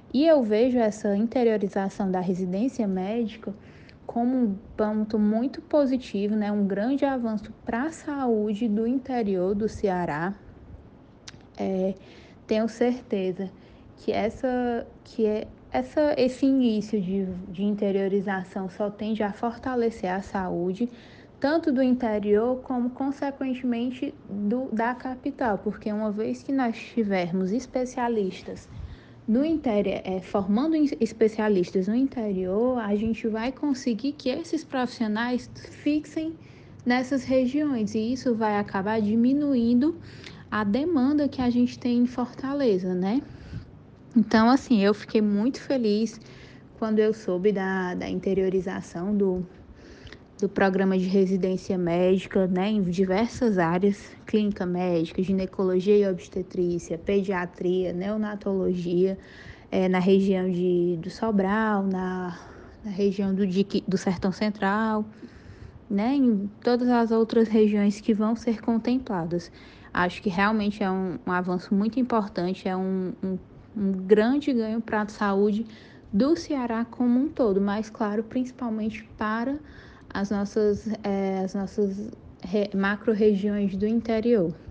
E eu vejo essa interiorização da residência médica como um ponto muito positivo, né, um grande avanço para a saúde do interior do Ceará. Tenho certeza que esse início de interiorização só tende a fortalecer a saúde, tanto do interior como, consequentemente, da capital, porque uma vez que nós tivermos especialistas no interior, formando especialistas no interior, a gente vai conseguir que esses profissionais fixem nessas regiões, e isso vai acabar diminuindo a demanda que a gente tem em Fortaleza, né? Então, assim, eu fiquei muito feliz quando eu soube da interiorização do programa de residência médica, né, em diversas áreas, clínica médica, ginecologia e obstetrícia, pediatria, neonatologia, na região do Sobral, na região do Sertão Central, né, em todas as outras regiões que vão ser contempladas. Acho que realmente é um avanço muito importante, é um grande ganho para a saúde do Ceará como um todo, mas, claro, principalmente para as nossas macro-regiões do interior.